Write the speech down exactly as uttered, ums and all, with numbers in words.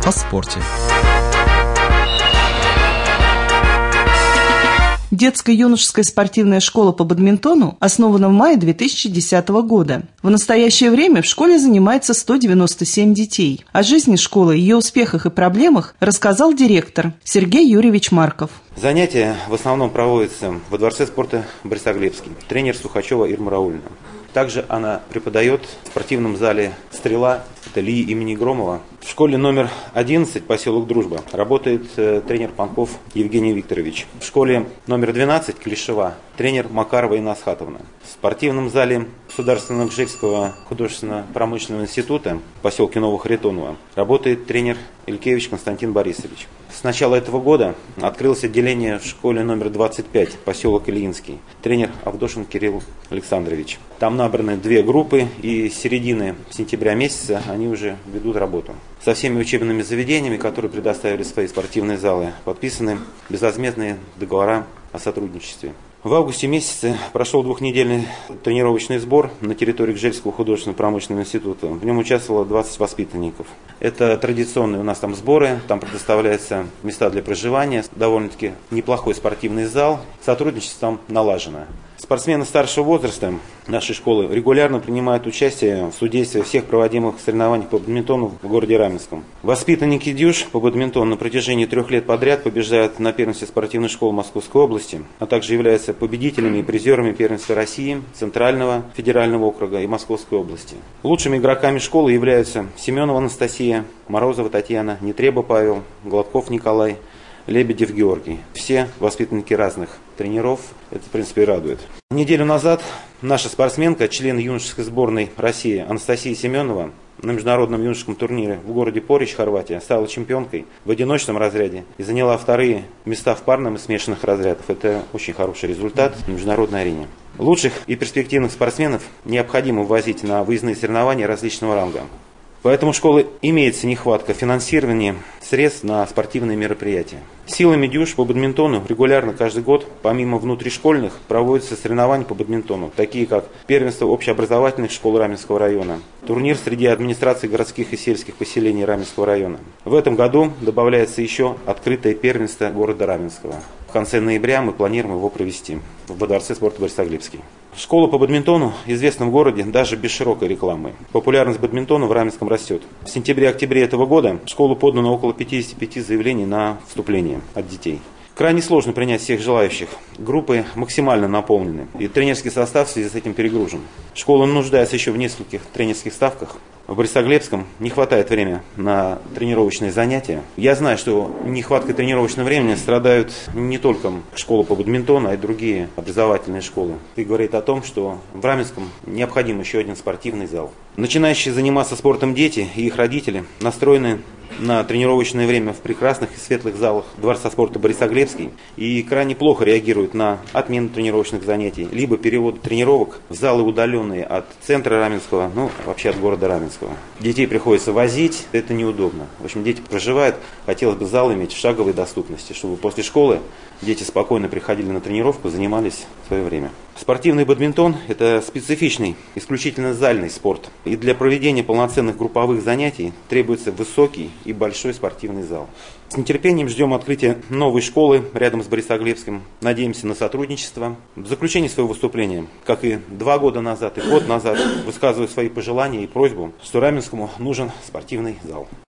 о спорте. Детско-юношеская спортивная школа по бадминтону основана в мае две тысячи десятого года. В настоящее время в школе занимается сто девяносто семь детей. О жизни школы, ее успехах и проблемах рассказал директор Сергей Юрьевич Марков. Занятия в основном проводятся во Дворце спорта Борисоглебский. Тренер Сухачева Ирма Раульевна. Также она преподает в спортивном зале «Стрела» ателье имени Громова. В школе номер одиннадцать, поселок Дружба, работает э, тренер Панков Евгений Викторович. В школе номер двенадцать, Клишева, тренер Макарова Инна Асхатовна. В спортивном зале Государственного Гжельского художественно-промышленного института в поселке Новохаритоново работает тренер Илькевич Константин Борисович. С начала этого года открылось отделение в школе номер двадцать пять, поселок Ильинский, тренер Авдошин Кирилл Александрович. Там набраны две группы, и с середины сентября месяца они уже ведут работу. Со всеми учебными заведениями, которые предоставили свои спортивные залы, подписаны безвозмездные договора о сотрудничестве. В августе месяце прошел двухнедельный тренировочный сбор на территории Гжельского художественно-промышленного института. В нем участвовало двадцать воспитанников. Это традиционные у нас там сборы, там предоставляются места для проживания, довольно-таки неплохой спортивный зал, сотрудничество там налажено. Спортсмены старшего возраста нашей школы регулярно принимают участие в судействе всех проводимых соревнований по бадминтону в городе Раменском. Воспитанники ДЮШ по бадминтону на протяжении трех лет подряд побеждают на первенстве спортивной школы Московской области, а также являются победителями и призерами первенства России, Центрального федерального округа и Московской области. Лучшими игроками школы являются Семенова Анастасия, Морозова Татьяна, Нетреба Павел, Гладков Николай, Лебедев Георгий. Все воспитанники разных тренеров. Это, в принципе, радует. Неделю назад наша спортсменка, член юношеской сборной России Анастасия Семенова, на международном юношеском турнире в городе Порич, Хорватия, стала чемпионкой в одиночном разряде и заняла вторые места в парном и смешанных разрядах. Это очень хороший результат на международной арене. Лучших и перспективных спортсменов необходимо ввозить на выездные соревнования различного ранга. Поэтому у школы имеется нехватка финансирования средств на спортивные мероприятия. Силами ДЮШ по бадминтону регулярно каждый год, помимо внутришкольных, проводятся соревнования по бадминтону, такие как первенство общеобразовательных школ Раменского района, турнир среди администраций городских и сельских поселений Раменского района. В этом году добавляется еще открытое первенство города Раменского. В конце ноября мы планируем его провести в Дворце спорта Борисоглебский. Школа по бадминтону известна в городе даже без широкой рекламы. Популярность бадминтона в Раменском растет. В сентябре-октябре этого года в школу подано около пятидесяти пяти заявлений на вступление от детей. Крайне сложно принять всех желающих. Группы максимально наполнены, и тренерский состав в связи с этим перегружен. Школа нуждается еще в нескольких тренерских ставках. В Борисоглебском не хватает времени на тренировочные занятия. Я знаю, что нехваткой тренировочного времени страдают не только школа по бадминтону, а и другие образовательные школы. Это говорит о том, что в Раменском необходим еще один спортивный зал. Начинающие заниматься спортом дети и их родители настроены на тренировочное время в прекрасных и светлых залах Дворца спорта Борисоглебский и крайне плохо реагируют на отмену тренировочных занятий, либо перевод тренировок в залы, удаленные от центра Раменского, ну, вообще от города Раменского. Детей приходится возить, это неудобно. В общем, дети проживают, хотелось бы зал иметь в шаговой доступности, чтобы после школы дети спокойно приходили на тренировку, занимались в свое время. Спортивный бадминтон – это специфичный, исключительно зальный спорт. И для проведения полноценных групповых занятий требуется высокий и большой спортивный зал. С нетерпением ждем открытия новой школы рядом с Борисоглебским. Надеемся на сотрудничество. В заключение своего выступления, как и два года назад, и год назад, высказываю свои пожелания и просьбу, что Раменскому нужен спортивный зал.